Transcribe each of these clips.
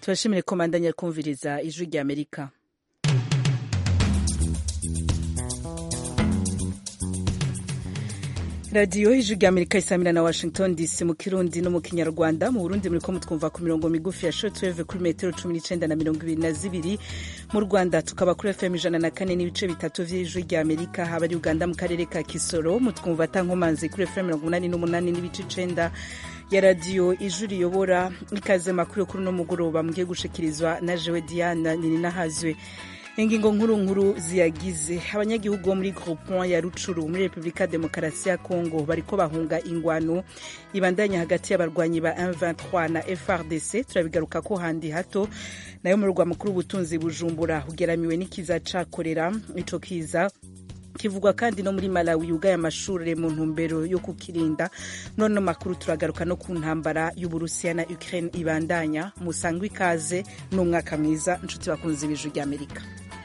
turashimire ko mandanya kumviriza ijwi rya Amerika. Radio ijwi rya Amerika isamira na Washington DC mu Kirundi no mu Kinyarwanda. Mu Burundi muriko mutwumva ku mirongo migufi ya shortwave kuri metero 19 na 22. Mu Rwanda tukaba kuri FM 104 n'ibice bitatu vy'ijwi rya Amerika. Haba ari Uganda mu karere ka Kisoro mutwumva tankomanzi kuri FM 88 n'ibice 9 ya radio ijwi riyobora. Ikaze makuru kuri no mugoroba mugiye gushikirizwa na Jewe Diana Nininahazwe. Ingingo nkuru ziyagize abanyagihugu bo muri groupement ya Rucuru muri Republika Demokarasi ya Kongo bariko bahunga ingwano ibandanya hagati y'abarwanyi ba M23 na FRDC. Turabigaruka ko handi hato nayo mu rwa mukuru ubutunzi Bujumbura ugeramiwe n'ikiza cakorera. Ico kiza kivugwa kandi no muri Malawi yugaye amashuri mu ntumbero yo kukirinda. None makuru turagaruka no ku ntambara y'Uburusiya na Ukraine ibandanya. Musangwe ikaze n'umwaka mwiza nshuti bakunze ibiju rya Amerika.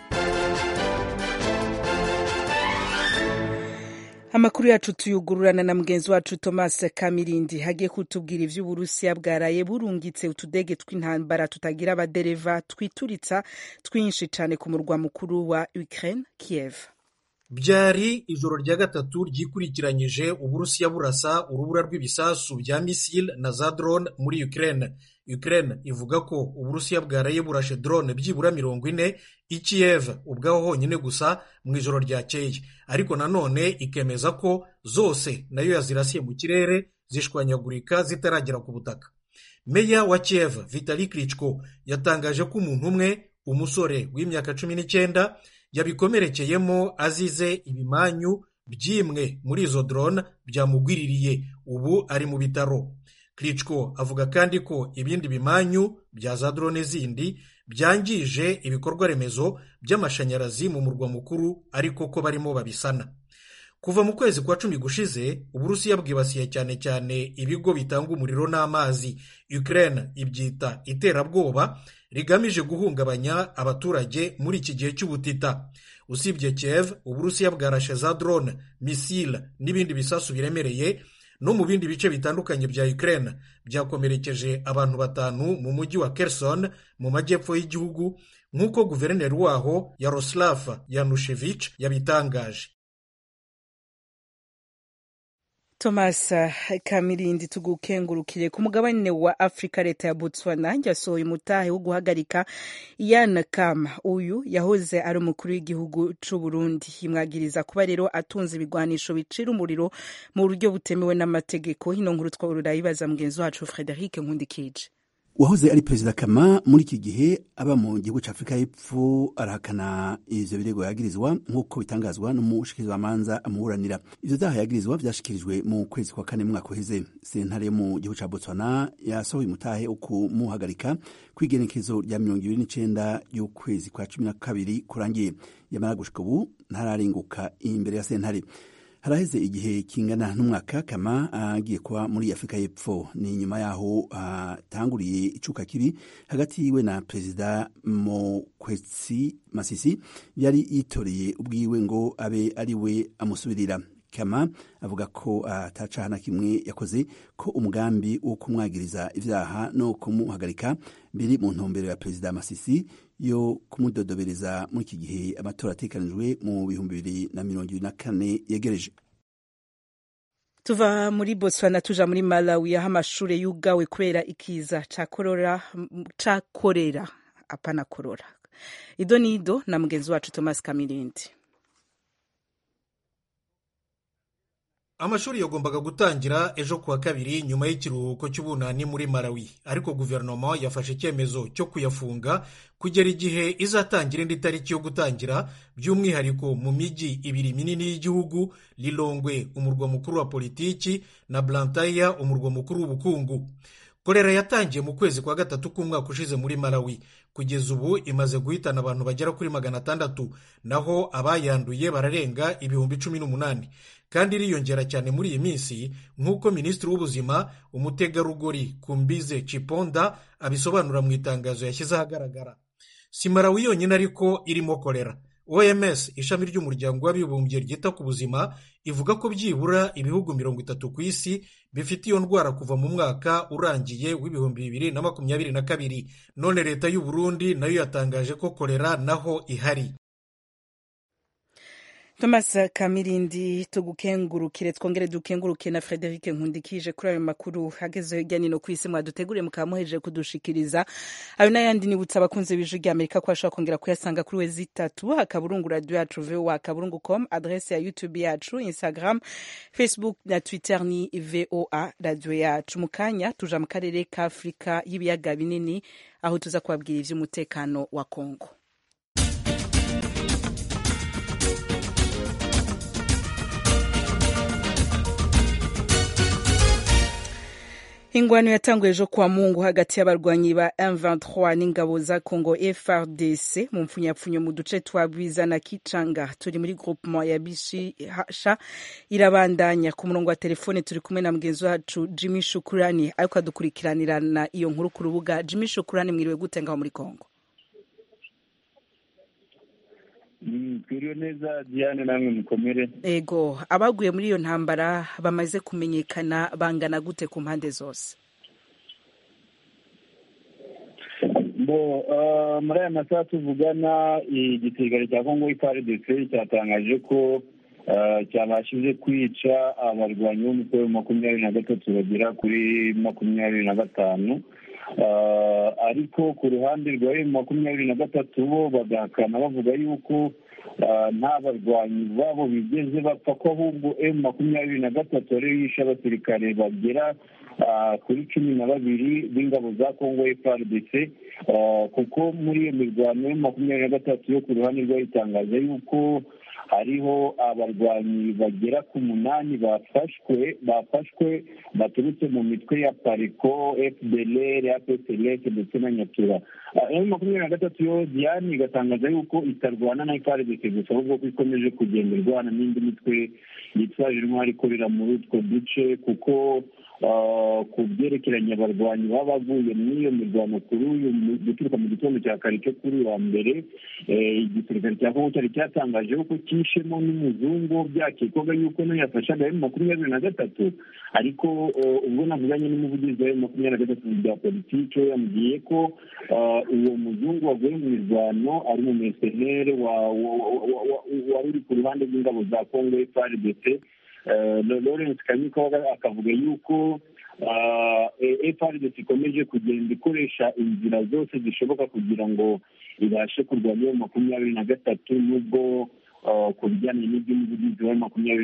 Amakuru yacu tuyugururana na mugenzi wacu Thomas Kamirindi hagiye kutubwira ivy'Uburusiya bwaraye burungitse utudege tw'intambara tutagira abadereva twituritsa twinshi cane ku murwa mukuru wa Ukraine Kiev. Byari ijoro rya gatatu ryikurikiranyije Uburusiya burasa urubura rw'ibisasu bya missile na za drone muri Ukraine. Ukraine ivuga ko Uburusiya bwaraye burashe drone byibura 40 i Kiev ubwaho honyine gusa mu ijoro ryakeye, ariko nanone ikemeza ko zose nayo yazirasiye mu kirere zishwanyagurika zitaragera ku butaka. Meya wa Kiev Vitali Klitschko yatangaje ko umuntu umwe, umusore w'imyaka 19, yabikomerekeyemo azize ibimanyu byimwe muri izo drone byamugwiririye, ubu ari mu bitaro. Klitschko avuga kandi ko ibindi bimanyu bya za drone zindi byangije ibikorwa remezo by'amashanyarazi mu murwa mukuru, ariko ko barimo babisana. Kuva mu kwezi kwa 10 gushize Uburusiya bwibasiye cyane cyane ibigo bitanga umuriro n'amazi. Ukraine ibyita iterabwoba rigamije guhungabanya abaturage muri iki gihe cy'ubutita. Usibye Kiev, Uburusiya bwarashe za drone, missile n'ibindi bisasu biremereye no mu bindi bice bitandukanye bya Ukraine. Byakomerekeje abantu 5 mu mujyi wa Kherson mu majyepfo y'igihugu, nk'uko guverineri waho Yaroslav Yanushevich yabitangaje. Thomas Kamirindi tugukengurukire. Ku mugabane wa Afrika, leta ya Botswana yasohoye umutahe wo guhagarika Ian Khama. Uyu yahoze ari umukuru w'igihugu c'u Burundi. Imwagiriza kuba rero atunze ibigwanisho bicira umuriro mu buryo butemewe n'amategeko. Hino nkuru twarayibaza mugenzi wacu Frederic Nkundikije. Uwahoze ari Perezida Khama muri iki gihe aba mu gihugu c'Afrika y'Epfo arahakana ivyo birego yagirizwa, nk'uko bitangazwa n'umushikiriza w'amanza amuburanira. Ivyo vyaha yagirizwa vyashikirijwe mu kwezi kwa 4 mwaka uheze. Sentare yo mu gihugu ca Botswana yasohoye umutahe wo kumuhagarika kw'igenekezo rya 29 y'ukwezi kwa 12 kurangiye. Yamara gushika ubu ntararenguka imbere ya sentare. Haraheze igihe kingana n'umwaka Khama agiye kuba muri Afrika y'Epfo. Ni nyuma yaho tanguriye icuka kibi hagati yiwe na Perezida Mokwetsi Masisi yari yitoreye ubwiwe ngo abe ari we amusubirira. Khama avuga ko atacaha na kimwe yakoze, ko umugambi wo kumwagiriza ivyaha no kumuhagarika biri mu ntumbero ya Perezida Masisi yo kumudodobereza muri iki gihe amatora atekanijwe mu 2024 yegereje. Tuva muri Botswana tuja muri Malawi, aho amashure yugawe kubera ikiza cakorera apana korora. Idonido na mugenzi wacu Thomas Kamirindi. Amashuri yagombaga gutangira ejo kuwa kabiri nyuma y'ikiruhuko cy'ubunani muri Malawi, ariko guverinoma yafashe icyemezo cyo kuyafunga kugera igihe izatangira indi tariki yo gutangira, by'umwihariko mu mijyi ibiri minini y'igihugu, Lilongwe umurwa mukuru wa politiki na Blantyre umurwa mukuru w'ubukungu. Kolera yatangiye mu kwezi kwa gatatu k'umwaka ushize muri Malawi. Kugeza ubu imaze guhitana abantu bagera kuri 600, naho abayanduye bararenga 18,000, kandi iriyongera cyane muri iyi minsi, nk'uko Minisitiri w'Ubuzima umutegarugori Kumbize Chiponda abisobanura mu itangazo yashyize ahagaragara. Si Malawi yonyine ariko irimo kolera. OMS ishami ry'umuryango w'abibumbye ryita ku buzima ivuga ko byibura ibihugu 30 ku isi bifite iyo ndwara kuva mu mwaka urangiye w'ibihumbi 2022. None leta y'u Burundi nayo yatangaje ko kolera naho ihari. Thomas Kamirindi tugukengurukire twongere dukenguruke na Frederic Nkundikije kuri ayo makuru hageze hirya nino ku isi mwaduteguriye mukamuhejeje kudushikiriza. Ayo n'ayandi nibutsa abakunze b'Ijwi ry'Amerika ko ashobora kongera kuyasanga kuri wezi3 akaburungu radio yacu voa@kaburungu.com, adresse ya YouTube yacu, Instagram, Facebook na Twitter ni VOA radio yacu. Mukanya tuja mu karere ka Afrika y'ibiyaga binini aho tuza kubabwira ivy'umutekano wa Kongo. Ingwano yatanguye ejo kwa Mungu hagati y'abarwanyi ba M23 n'ingabo za Congo FARDC mu mpfunyapfunyo mu duce twa Bwiza na Kichanga turi muri groupement ya Bishisha irabandanya. Ku murongo wa telefone turi kumwe na mugenzi wacu Jimmy Shukurani ariko adukurikiranirana iyo nkuru ku rubuga. Jimmy Shukurani, mwiriwe gute ngaho muri Congo? Twiriwe neza Diane, namwe mukomere. Ego, abaguye muri iyo ntambara bamaze kumenyekana bangana gute ku mpande zose? Muri aya masaha tuvugana igisirikare cya Congo FARDC cyatangaje ko cyabashije kwica abarwanyi b'umutwe wa 23 bagera kuri 25. Ariko ku ruhande rwa M23 bo bagahakana bavuga yuko nta barwanyi babo bigeze bapfa, ko ahubwo M23 ariyo yishe abasirikare bagera kuri 12 b'ingabo za Congo FARDC. Kuko muri iyo mirwano M23 yo ku ruhande rwayo itangaza yuko hariho abarwanyi bagera ku 8 bafashwe baturutse mu mitwe ya Pariko, FDLR, APCLS ndetse na Nyatura. M23 yo Diane igatangaza yuko itarwana na FARDC gusa, ahubwo ko ikomeje kugenda irwana n'indi mitwe yitwaje intwari ikorera muri utwo duce, kuko ku byerekeranye abarwanyi baba baguye muri iyo mirwano kuri uyu guturuka mu gitondo cya kare cyo kuri wa mbere, igisirikare cya Congo cyari cyatangaje ko cyishemo n'umuzungu byakekwaga yuko nayo yafashaga M23. Ariko ubwo navuganye n'umuvugizi wa M23 bya politiki yambwiye ko uwo muzungu waguye mu mirwano ari mu mercenaire wari uri ku ruhande rw'ingabo za Congo FARDC. Lawrence Kanyiko akavuga yuko FARDC ikomeje kugenda ikoresha inzira zose zishoboka kugira ngo ibashe kurwanya M23, nubwo ku bijyanye n'iby'umuvugizi wa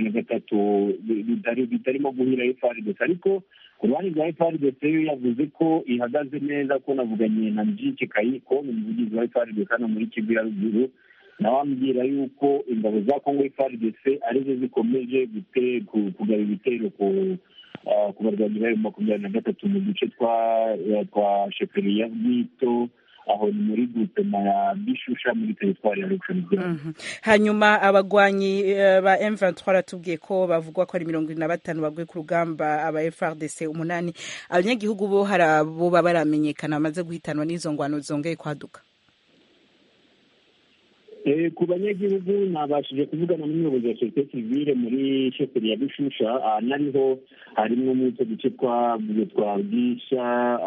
M23 bitarimo guhira FARDC. Ariko ku ruhande rwa FARDC yo yavuze ko ihagaze neza, ko navuganye na Njiki Kayiko, umuvugizi wa FARDC hano muri Kivu ya ruguru, nawe ambwira yuko ingabo za Congo FARDC arizo zikomeje kugaba ibitero ku barwanyi ba M23 mu duce twa Sheferi ya Bwito, aho ni muri groupement ya Bishusha muri territoire ya Rukana. Hanyuma abagwanyi ba M23 ratubwiye ko bavugwa ko ari 25 baguye ku rugamba, aba FARDC 8. Abanyagihugu bo harabo baramenyekana bamaze guhitanwa n'izo ngwano zongeye kwaduka? Ku banyagihugu nabashije kuvugana n'umuyobozi wa societe civile muri Sheferi ya Bishusha, nariho harimo n'utwo duce twa Bwisha,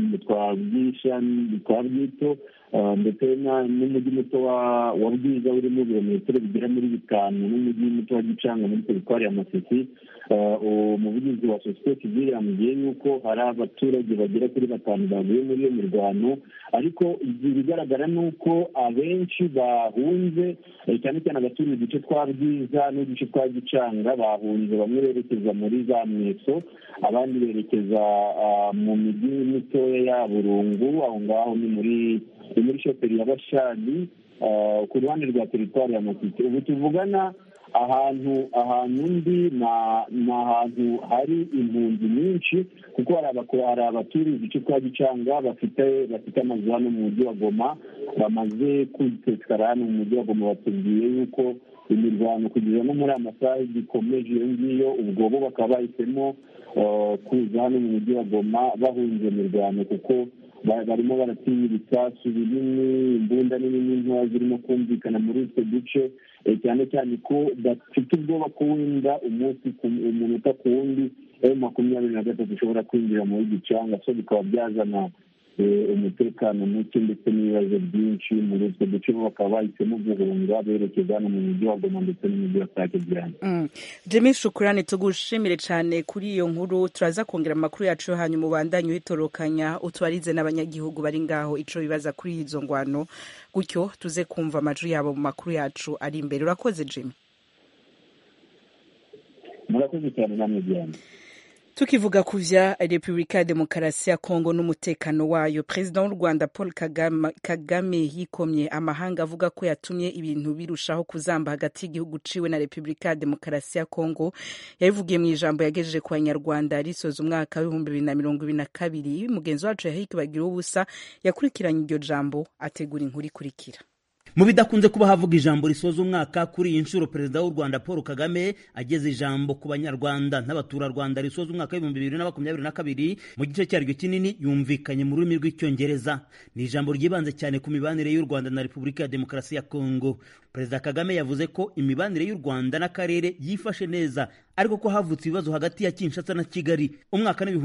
twa Bwito, ndetse n'umujyi muto wa Bwiza urimo ibirometero bigera muri 5, n'umujyi muto wa Gicanga muri territoire ya Masisi. Umuvugizi wa societe civile yambwiye yuko hari abaturage bagera kuri 5 baguye muri iyo mirwano, ariko ibigaragara nuko abenshi bahunze, cyane cyane abatuye uduce twa Bwiza n'uduce twa Gicanga bahunze, bamwe berekeza muri za Mweso, abandi berekeza mu mijyi mitoya ya Burungu, aho ngaho ni muri Sheferi ya Bashali, ku ruhande rwa territoire ya Masisi. Ubu tuvugana ahantu ndi na ahantu hari impunzi nyinshi, kuko hari abaturiye igice twa Gicanga bafite amazu hano mu mujyi wa Goma, bamaze kwitekara hano mu mujyi wa Goma. Batubwiye yuko imirwano kugeza no muri amasaha gikomeje iyo ngiyo, ubwo bo bakaba bahisemo kuza hano mu mujyi wa Goma bahunze imirwano, kuko barimo baratinya ibisasu binini, imbunda nini ntoya zirimo kumvikana muri utwo duce, cyane cyane ko bafite ubwoba ko wenda umunota ku wundi M23 ushobora kwinjira muri gicanga, so bikaba byazana umutekano muke ndetse n'ibibazo byinshi muri utwo duce. Bakaba bahisemo guhunga berekeza no mu mujyi wa Goma ndetse n'umujyi wa Sake byane. Jimmy, shukrani, tugushimire cyane kuri iyo nkuru. Turaza kongera amakuru yacu hanyuma ubandanye uhitorokanya utwarize n'abanyagihugu bari ngaho ico bibaza kuri izo ngwano, gutyo tuze kumva amajwi yabo mu makuru yacu ari imbere. Urakoze Jimmy. Murakoze cyane namwe byane. Tukivuga ku vya Repubulika ya Demokarasi ya Kongo n'umutekano wayo, Perezida w'u Rwanda Paul Kagame yikomye amahanga avuga ko yatumye ibintu birushaho kuzamba hagati y'igihugu ciwe na Repubulika ya Demokarasi ya Kongo. Yabivugiye mu ijambo yagejeje ku Banyarwanda risoza umwaka wa 2022. Mugenzi wacu Yahiki Bagira ubusa yakurikiranye iryo jambo, ategura inkuru ikurikira. Mu bidakunze kuba havuga ijambo risoza umwaka, kuri iyi nshuro Perezida w'u Rwanda Paul Kagame ageze ijambo ku Banyarwanda n'abaturarwanda risoza umwaka wa 2022 mu gice cyaryo kinini yumvikanye mu rurimi rw'icyongereza. Ni ijambo ryibanze cyane ku mibanire y'u Rwanda na Repubulika ya Demokarasi ya Kongo. Perezida Kagame yavuze ko imibanire y'u Rwanda n'akarere yifashe neza, ariko ko havutse ibibazo hagati ya Kinshasa na Kigali. Umwaka wa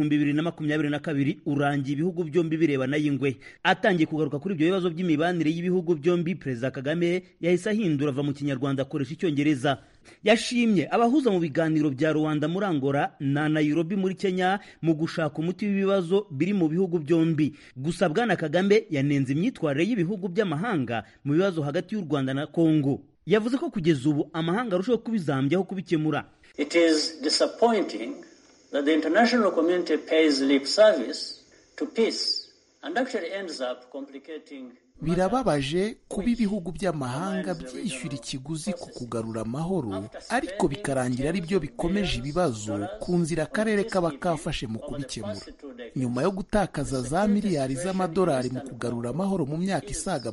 2022 urangiye ibihugu byombi birebana y'ingwe. Atangiye kugaruka kuri ibyo bibazo by'imibanire y'ibihugu byombi, Perezida Kagame yahise ahindura ava mu Kinyarwanda akoresha Icyongereza. Yashimye abahuza mu biganiro bya Rwanda muri Angola na Nairobi muri Kenya mu gushaka umuti w'ibibazo biri mu bihugu byombi. Gusa Bwana Kagame yanenze imyitwarire y'ibihugu by'amahanga mu bibazo hagati y'u Rwanda na Kongo. Yavuze ko kugeza ubu amahanga arushaho kubizambyaho kubikemura. It is disappointing that the international community pays lip service to peace and actually ends up complicating. Birababaje kuba ibihugu by'amahanga byishyura ikiguzi ku kugarura amahoro, ariko bikarangira ari byo bikomeje ibibazo ku nzira akarere kaba kafashe mu kubikemura. Nyuma yo gutakaza za miliyari z'amadolari mu kugarura amahoro mu myaka isaga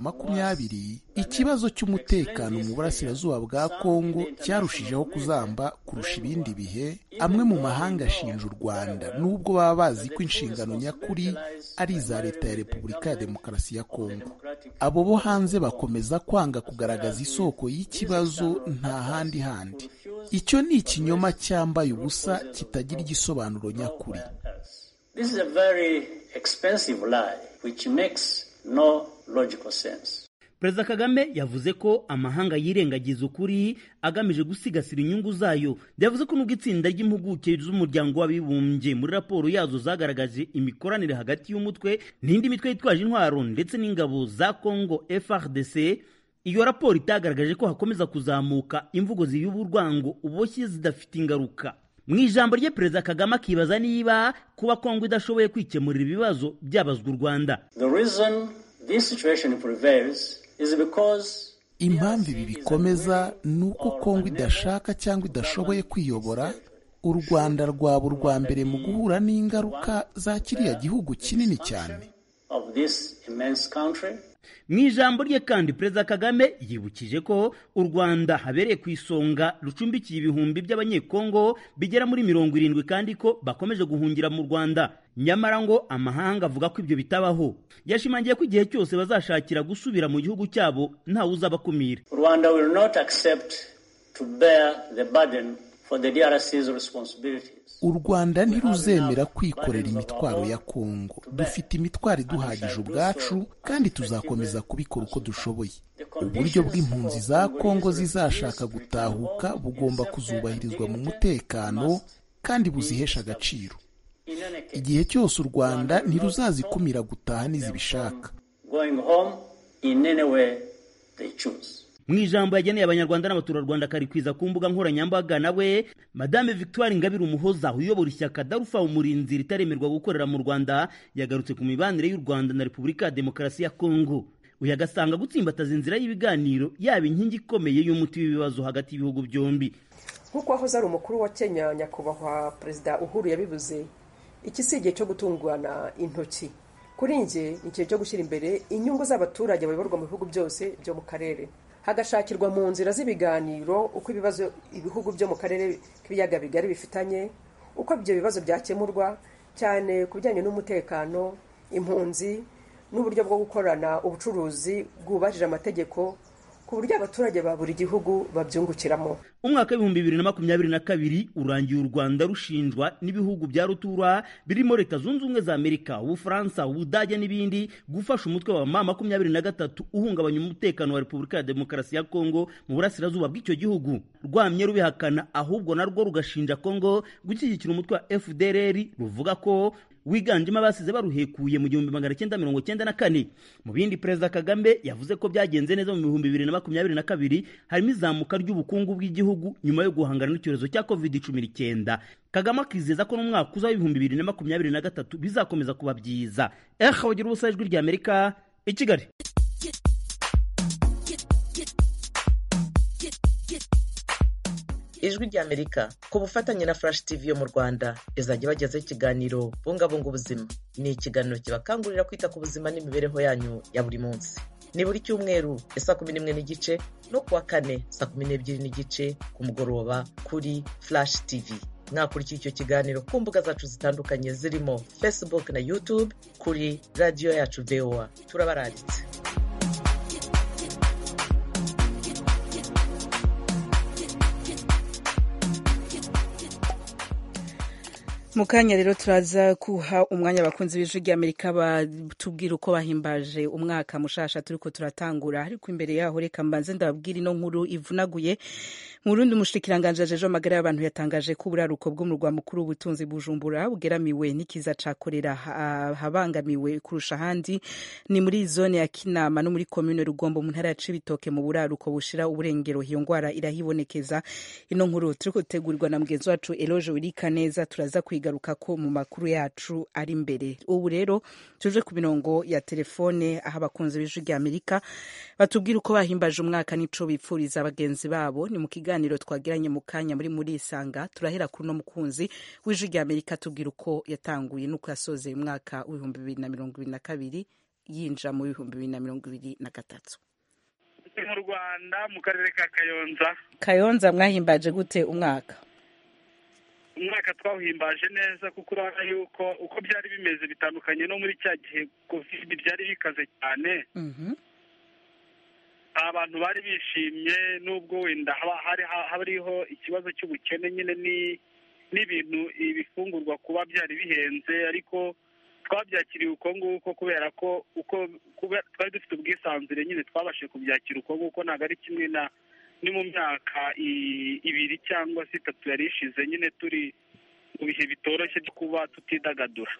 20, ikibazo cy'umutekano mu burasirazuba bwa Kongo cyarushijeho kuzamba kurusha ibindi bihe. Amwe mu mahanga ashinja u Rwanda, nubwo baba bazi ko inshingano nyakuri ari iza leta ya Repubulika ya Demokarasi ya Kongo. Abo bo hanze bakomeza kwanga kugaragaza isoko y'ikibazo nta handi. Icyo ni ikinyoma cyambaye ubusa kitagira igisobanuro nyakuri. This is a very expensive lie which makes no logical sense. Perezida Kagame yavuze ko amahanga yirengagiza ukuri agamije gusigasira inyungu zayo. Yavuze ko nubwo itsinda ry'impuguke z'umuryango w'abibumbye muri raporo yazo zagaragaje imikoranire hagati y'umutwe n'indi mitwe yitwaje intwaro ndetse n'ingabo za Kongo FARDC, iyo raporo itagaragaje ko hakomeza kuzamuka imvugo ziyuba urwango uboshye zidafite ingaruka. Mu ijambo rye Perezida Kagame akibaza niba kuba Kongo idashoboye kwikemurira ibibazo byabazwa u Rwanda. The reason this situation prevails is because impamvu ibi bikomeza ni uko Kongo idashaka cyangwa idashoboye kwiyobora. U Rwanda rwaba urwa mbere mu guhura n'ingaruka za kiriya gihugu kinini cyane. Mu ijambo rye kandi Perezida Kagame yibukije ko u Rwanda habereye ku isonga rucumbikiye ibihumbi by'abanyekongo bigera muri 70 kandi ko bakomeje guhungira mu Rwanda. Nyamara ngo amahanga avuga ko ibyo bitabaho. Yashimangiye ko igihe cyose bazashakira gusubira mu gihugu cyabo ntawe uzabakumira. Rwanda will not accept to bear the burden for the DRC's responsibilities. U Rwanda ntiruzemera kwikorera imitwaro ya Kongo. Dufite imitwaro iduhagije ubwacu kandi tuzakomeza kubikora uko dushoboye. Uburyo bw'impunzi za Kongo zizashaka gutahuka bugomba kuzubahirizwa mu mutekano kandi buzihesha agaciro. Igihe cyose u Rwanda ntiruzazikumira gutaha nizibishaka. Going home in any way they choose. Mu ijambo yageneye Abanyarwanda n'abaturarwanda karikwiza ku mbuga nkoranyambaga, nawe Madame Victoire Ingabire Umuhoza uyobora ishyaka Darufa Umurinzi ritaremerwa gukorera mu Rwanda yagarutse ku mibanire y'u Rwanda na Repubulika ya Demokarasi ya Kongo. Uyagasanga gutsimbataza inzira y'ibiganiro yaba inkingi ikomeye y'umuti w'ibibazo hagati y'ibihugu byombi. Nkuko ahoza ari umukuru wa Kenya nyakubahwa Perezida Uhuru yabivuze, iki si igihe cyo gutungwana intoki. Kuri nje ni igihe cyo gushyira imbere inyungu z'abaturage bayoborwa mu bihugu byose byo mu karere. Hagashakirwa mu nzira z'ibiganiro uko ibibazo ibihugu byo mu karere k'ibiyaga bigari bifitanye, uko ibyo bibazo byakemurwa cyane ku bijyanye n'umutekano, impunzi, n'uburyo bwo gukorana ubucuruzi bwubahirije amategeko ku buryo abaturage ba buri gihugu babyungukiramo. Umwaka w'ibihumbi 2022 urangiye u Rwanda rushinjwa n'ibihugu bya rutura birimo Leta Zunze Ubumwe za Amerika, Ubufaransa, Ubudage n'ibindi gufasha umutwe wa M23 uhungabanya umutekano wa Repubulika ya Demokarasi ya Kongo mu burasirazuba bw'icyo gihugu. Rwamye rubihakana, ahubwo narwo rugashinja Kongo gushyigikira umutwe wa FDLR ruvuga ko wiganjemo abasize baruhekuye mu 1994. Mu bindi Perezida Kagame yavuze ko byagenze neza mu 2022 harimo izamuka ry'ubukungu bw'igihugu nyuma yo guhangana n'icyorezo cya COVID-19. Kagame akizeza ko mu mwaka uza w'ibihumbi 2023 bizakomeza kuba byiza. Bagira ubusa ijwi rya Amerika i Kigali. Ijwi rya Amerika ku bufatanye na Flash TV yo mu Rwanda izajya bagezaho ikiganiro bungabunga ubuzima. Ni ikiganiro kibakangurira kwita ku buzima n'imibereho yanyu ya buri munsi. Ni buri cyumweru saa 11:15 no kuwa kane saa 12:15 ku mugoroba kuri Flash TV. Mwakurikira icyo kiganiro ku mbuga zacu zitandukanye zirimo Facebook na YouTube kuri radio yacu VOA. Turabararitse. Mukanya rero turaza kuha umwanya abakunzi b'ijwi rya Amerika batubwira uko bahimbaje umwaka mushasha turiko turatangura. Ariko imbere yaho reka mbanze ndababwira ino nkuru ivunaguye. Mu Burundi umushikiranganje ajeje amagara y'abantu yatangaje ko uburaruko bwo mu rwa mukuru w'ubutunzi Bujumbura bugeramiwe n'ikiza ca kolera habangamiwe kurusha ahandi ni muri zone ya Kinama no muri commune Rugombo mu ntara ya Cibitoke mu buraruko bushira uburengero. Iyo ngwara irahibonekeza. Ino nkuru turiko tegurirwa na mugenzi wacu Eloge Wirikaneza, turaza kwigaruka ko mu makuru yacu ari imbere. Ubu rero tuje ku mirongo ya telefone aho abakunzi b'ijwi rya Amerika batubwira uko bahimbaje umwaka n'ico bipfuriza abagenzi babo. Ni mu kiganiro twagiranye mu kanya muri Isanga. Turahera kuri no mukunzi w'ijwi rya Amerika tubwira uko yatanguye nuko yasoze umwaka w'ibihumbi 2022 yinja mu 2023. Mu Rwanda mu karere ka Kayonza mwahimbaje gute umwaka? Umwaka twawuhimbaje neza kuko urabona yuko uko byari bimeze bitandukanye no muri cya gihe COVID byari bikaze cyane. Abantu bari bishimye nubwo wenda hariho ikibazo cy'ubukene nyine n'ibintu ibifungurwa kuba byari bihenze, ariko twabyakiriye uko nguko kubera ko twari dufite ubwisanzure nyine twabashije kubyakira uko nguko. Ntabwo ari kimwe ni mu myaka 2 cyangwa 3 yari ishize nyine turi mu bihe bitoroshye byo kuba tutidagadura.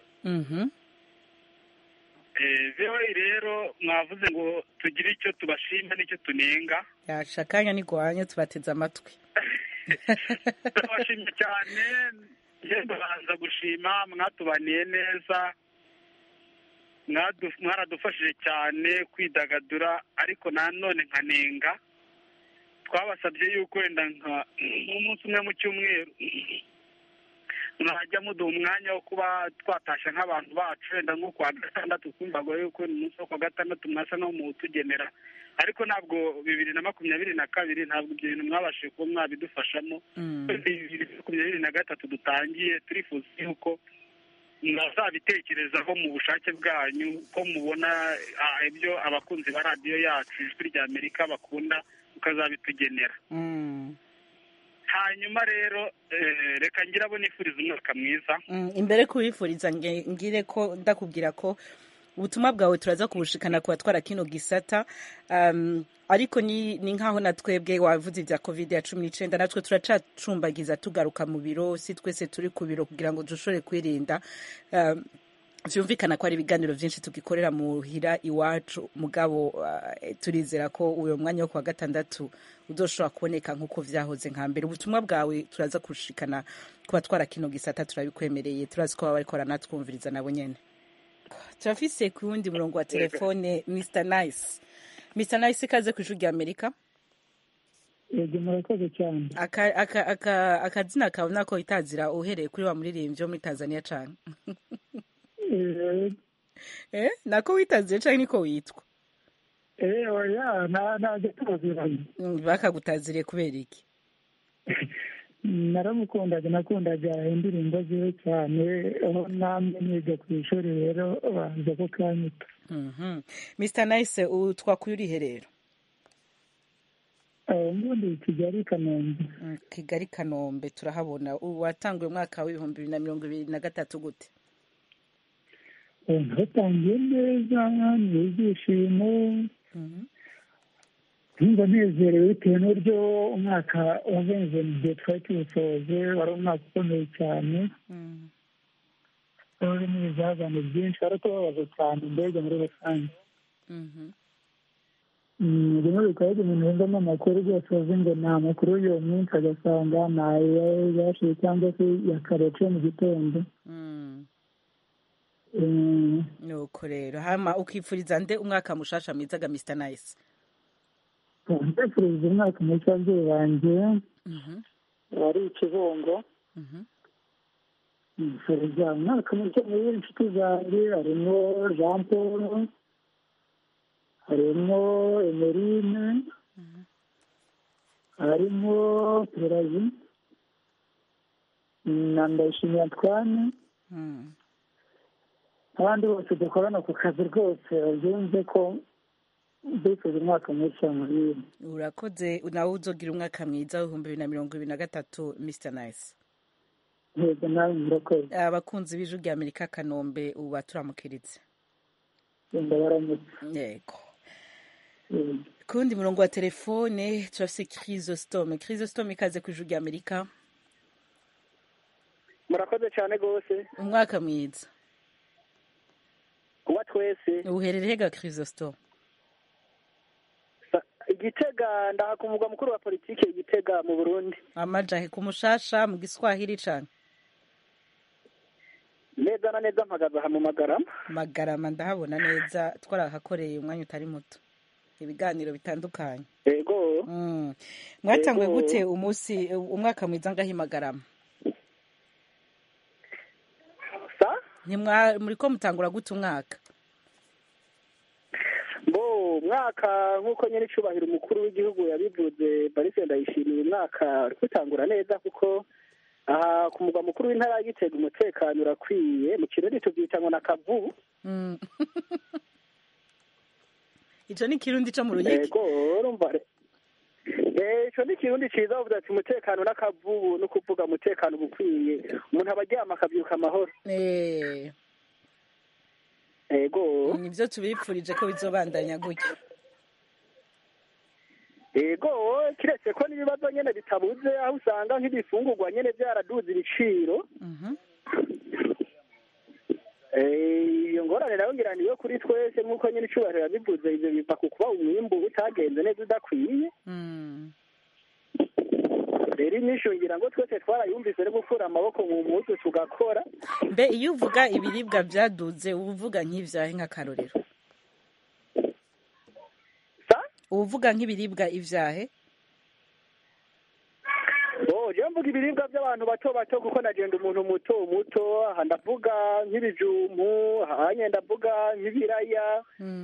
Rero mwavuze ngo tugire icyo tubashima n'icyo tunenga. Yashakanya nigwanye tubateze amatwi. Turabashimye cyane, ngendo baza gushima, mwatubaniye neza, mwaradufashije cyane kwidagadura, ariko nanone nkanenga twabasabye yuko wenda nk'umunsi umwe mu cyumweru mwajya muduha umwanya wo kuba twatasha nk'abantu bacu wenda nko kuwa gatandatu, twumvaga yuko umunsi wo kuwa gatandatu mwasa no mutugenera, ariko ntabwo 2022 ntabwo ibyo bintu mwabashije kuba mwabidufashamo. 2023 dutangiye turifuza yuko mwazabitekerezaho mu bushake bwanyu ko mubona ibyo abakunzi ba radio yacu ijwi rya Amerika bakunda ukazabitugenera. Hanyuma rero reka ngira abo nifuriza umwaka mwiza. Imbere kubifuriza ngire ko ndakubwira ko ubutumwa bwawe turaza kubushikana kuba twara kino gisata, ariko ni nkaho natwebwe wavuze ibya COVID-19 natwe turacacumbagiza tugaruka mu biro, si twese turi ku biro kugira ngo dushobore kwirinda. Vyumvikana ko ari ibiganiro byinshi tugikorera muhira iwacu, mugabo turizera ko uyo mwanya wo kwa gatandatu udoshobora kuboneka nkuko vyahoze nka mbere. Ubutumwa bwawe turaza kushikana kuba twara kino gisata, turabikwemereye. Turazi ko bari korana twumviriza nabo nyene. Turafise ku wundi murongo wa telefone Mr Nice. Mr Nice, ikaze ku ijwi rya Amerika. Yego murakoze cyane. Akazina kawe nako itazira uhereye kuri wa muririmbyi wo muri Tanzania cyane. Nako witazira cyane niko witwa? Oya, ntabwo tubaziranye. Bakagutazire kubera iki? nakundaga indirimbo ziwe cyane, aho namwe niga ku ishuri rero baza ko kanyita. Mr Nice twakuye urihe rero? Ubundi Kigali Kanombe. Kigali Kanombe turahabona. Watanguye umwaka w'2023 gute? Natangiye neza, n'ibyishimo, nkumva nezerewe bitewe n'uburyo umwaka wagenze mu gihe twari tuwusoje, wari umwaka ukomeye cyane, urimo ibizazane byinshi, wari tubabaza cyane mbega muri rusange. rimwe bikaba umuntu yumvamo amakuru rwose bazi ngo ni amakuru y'uwo munsi, agasanga ni ayashize cyangwa se yakarece mu gitondo. Nuko rero hama ukipfuriza nde umwaka mushasha mwiza ga Mr Nice? Ndifuriza umwaka mushya ababyeyi banjye bari i Kibungo. Ndifuriza umwaka mushya muri inshuti zanjye, harimo Jean Paul, harimo Emeline, harimo Perazi na Ndayishimiye Antoine, abandi bose dukorana ku kazi rwose babyumve ko bifuza umwaka mushya muri. Urakoze, nawe uzogira umwaka mwiza w'2023 Mr Nice. Yego nawe murakoze. Abakunzi b'Ijwi rya Amerika Kanombe uba turamukiritse. Ndabaramutse. Yego. Kundi murongo wa telefone turafise Chrysostome ikaze ku Ijwi rya Amerika. Murakoze cyane gose. Umwaka mwiza kuba twese. Uherereye ga Chrysostome? Igitega, ndahakumugwa mukuru wa politike Igitega mu Burundi. Amajahe ku mushasha mu Giswahili cane? Neza na neza mpagaze aha mu Magarama. Magarama ndahabona neza, twarahakoreye umwanya utari muto, ibiganiro bitandukanye. Yego. Mwatanguye gute umwaka mwiza ngahi Magarama? Muriko mutangura gute umwaka? Umwaka nk'uko nyine icubahiro umukuru w'igihugu yabivuze, Parise Ndayishimiye, umwaka uri gutangura neza kuko aha ku mugwa mukuru w'intara ya Gitega umutekano urakwiye, mu Kirundi tubyita ngo nakavubu. Ico ni Kirundi co mu Ruyigi? Yego, urumva ico ni Kirundi ciza bavuga ati umutekano n'akavubu, no kuvuga umutekano gukwiye, umuntu abaryama akabyuka amahoro. Ego. Nivyo tubipfurije ko bizobandanya gutyo. Ego, kiretse ko n'ibibazo nyene bitabuze, aho usanga nk'ibifungurwa nyene byaraduze ibiciro. Iyo ngorane nayo ngira niyo kuri twese nk'uko nyene icubahiro yabivuze, ivyo biva ku kuba umwimbu utagenze neza udakwiye. Rero inyishu ngira ngo twese twarayumvise no gukura amaboko mu mpuzu tugakora. Mbe iyo uvuga ibiribwa byaduze uvuga nk'ivyahe nk'akarorero? Uvuga nk'ibiribwa ivyahe? Je mvuga ibiribwa by'abantu bato bato kuko nagenda umuntu muto, aha ndavuga nk'ibijumbu, aha ndavuga nk'ibiraya,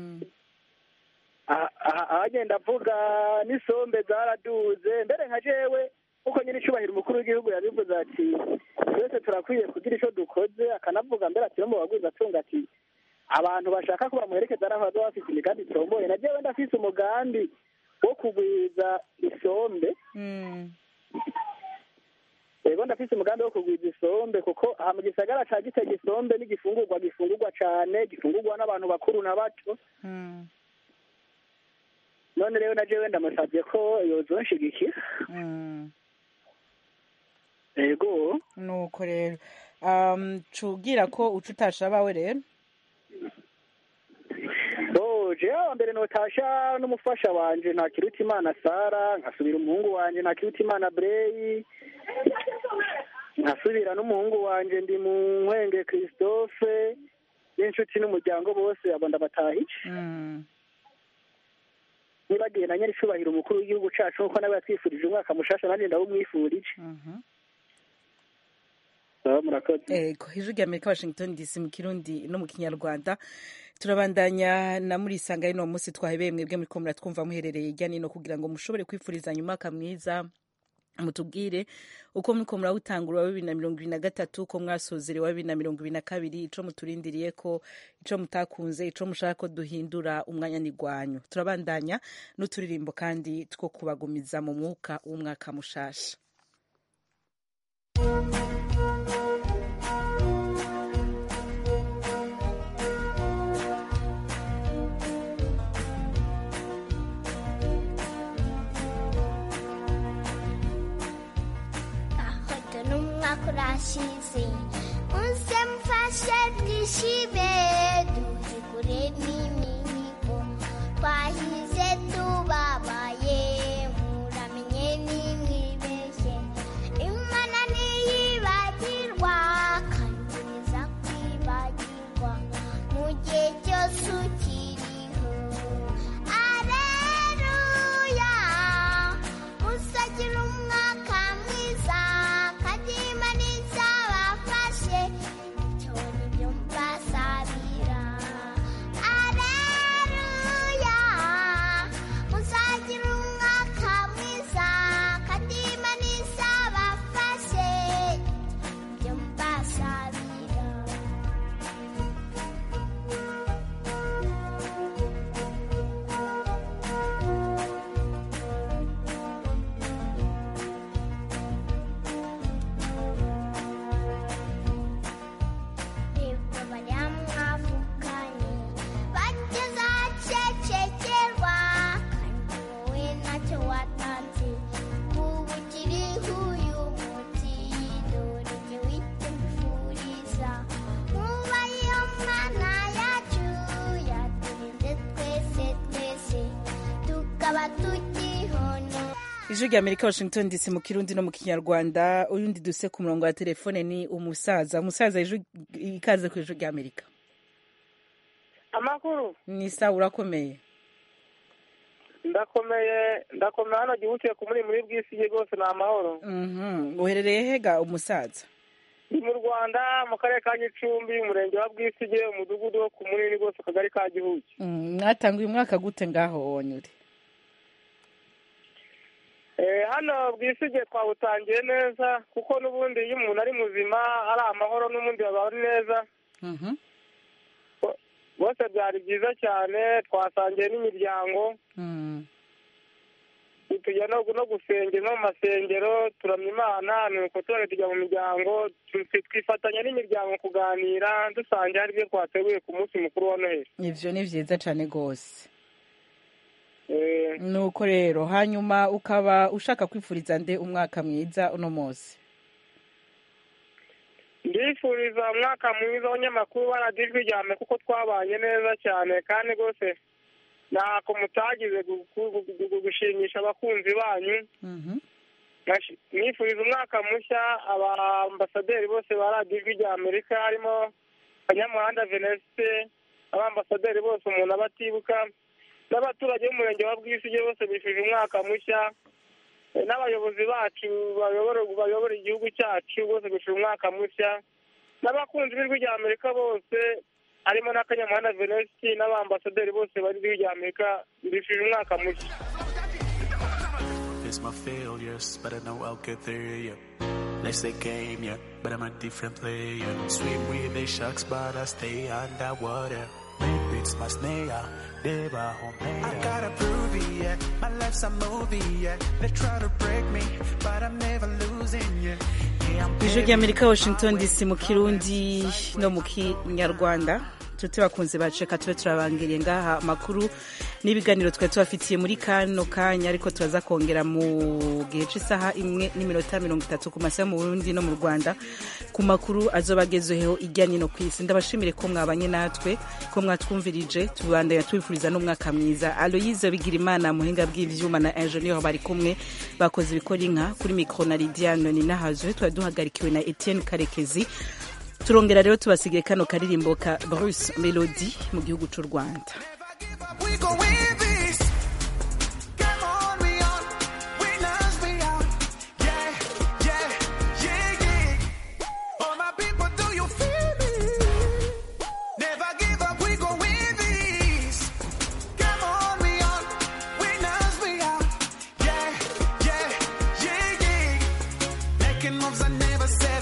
aha ndavuga n'isombe zaraduze, mbere nka jewe uko nyine icubahiro umukuru w'igihugu yabivuze ati twese turakwiye kugira ico dukoze, akanavuga mbere ati no mu bagwiza atunga ati abantu bashaka ko bamuherekeza araho baza bafite imigambi itomboye, na jewe ndafise umugambi wo kugwiza isombe. Yego, ndafise umugambi wo kugwiza isombe kuko aha mu gisagara ca Gitega isombe gifungurwa cane, gifungurwa n'abantu bakuru na bato. None rero na jewe ndamusavye ko yozonshigikira. Ego. Nuko rero cugira ko uca utasha abawe rero? Jewe mbere notasha n'umufasha wanje Ntakirutimana Sara, nkasubira umuhungu wanje Ntakirutimana Brey, nkasubira n'umuhungu wanje ndi mu Nkwenge Christophe, n'inshuti n'umuryango bose abo ndabatahije. Nibagiye na nyiri icubahiro umukuru w'igihugu cacu nkuko nawe yatwifurije umwaka mushasha, nanjye ndawumwifurije. Murakoze. Ego, Ijwi rya Amerika Washington DC mu Kirundi no mu Kinyarwanda. Turabandanya na muri sanga y'ino munsi twahebeye mwebwe muri ko muratwumva muherereye hirya nino kugira ngo mushobore kwifurizanya umwaka mwiza mutubwire uko muriko murawutangura wa 2023 uko mwasozere wa 2022 ico muturindiriye ko ico mutakunze ico mushaka ko duhindura umwanya nigwanyu. Turabandanya n'uturirimbo kandi two kubagumiza mu mwuka w'umwaka mushasha. kurashize unse mfashe twishime duhigure n'imihigo twahize tubabaye muramenye nimwibeshye imana ntiyibagirwa kandi niza kwibagirwa mu gihe cyose ukiriho aleluya musagira umwaka mwiza Ijwi rya Amerika Washington DC mu Kirundi no mu Kinyarwanda. Uyundi duse ku murongo wa telefone ni umusaza ikaze ku Ijwi rya Amerika. Amakuru ni sawa urakomeye? Ndakomeye hano gihuciye ku muri bw'isi rwose na amahoro. Uherereye hega umusaza? Ni mu Rwanda mu karere ka Gicumbi umurenge wa Bwisige umudugudu wo ku Munini rwose akagari ka Gihuci. Mwatanguye umwaka gute ngaho wonyure? Hano Bwisige twawutangiye neza kuko n'ubundi iyo umuntu ari muzima ari amahoro n'ubundi baba ari neza. Bose byari byiza cyane twasangiye n'imiryango. Tujya no gusengera no mu masengero turamya Imana nuko tujya mu miryango twifatanya n'imiryango kuganira dusangiye ari byo twateguye ku munsi mukuru wa Noheli. Ivyo ni vyiza cyane gose. Nuko rero hanyuma ukaba ushaka kwifuriza nde umwaka mwiza uno munsi? Ndifuriza umwaka mwiza w'abanyamakuru baradijwe ryame kuko twabanye neza cyane kandi rwose ntako mutagize gushimisha abakunzi banyu. Nifuriza umwaka mushya abambasaderi bose baradijwe rya Amerika harimo Kanyamuhanda Veneste abambasaderi bose umuntu abatibuka n'abaturage b'umurenge wa Bwisige bose bifuje umwaka mushya n'abayobozi bacu bayobora igihugu cyacu bose bifuje umwaka mushya n'abakunzi b'Ijwi rya Amerika bose harimo na Kanyamuhanda Venesti n'abambasaderi bose bari b'Ijwi rya Amerika bifuje umwaka mushya. It's my failures, but I know I'll get there, yeah. Let's say game, yeah, but I'm a different player. Swim with the sharks, but I stay underwater. Maybe it's my snare, never home. I gotta prove it, yeah. My life's a movie, yeah. They try to break me, but I'm never losing, yeah. Ijwi rya Amerika Washington DC mu Kirundi no mu Kinyarwanda. Tuti bakunze baceka tube turabangiriye ngaha makuru n'ibiganiro twe tubafitiye muri kano kanya ariko turaza kongera mu gihe cy'isaha 1:30 ku masaha mu Burundi no mu Rwanda ku makuru azobagezeho ijyanye no kwisi. Ndabashimire ko mwabanye natwe ko mwatwumvirije tubandanya twifuriza n'umwaka mwiza. Aloyize Bigirimana muhinga bw'ivyuma na engineer bari kumwe bakoze ibikora inka kuri micro na Lidiane ni nahazwe twaduhagarikiwe na Etienne Karekezi. Turongera rero tubasigiye kano karirimbo ka Bruce Melody mu gihugu cy'u Rwanda. making moves I never said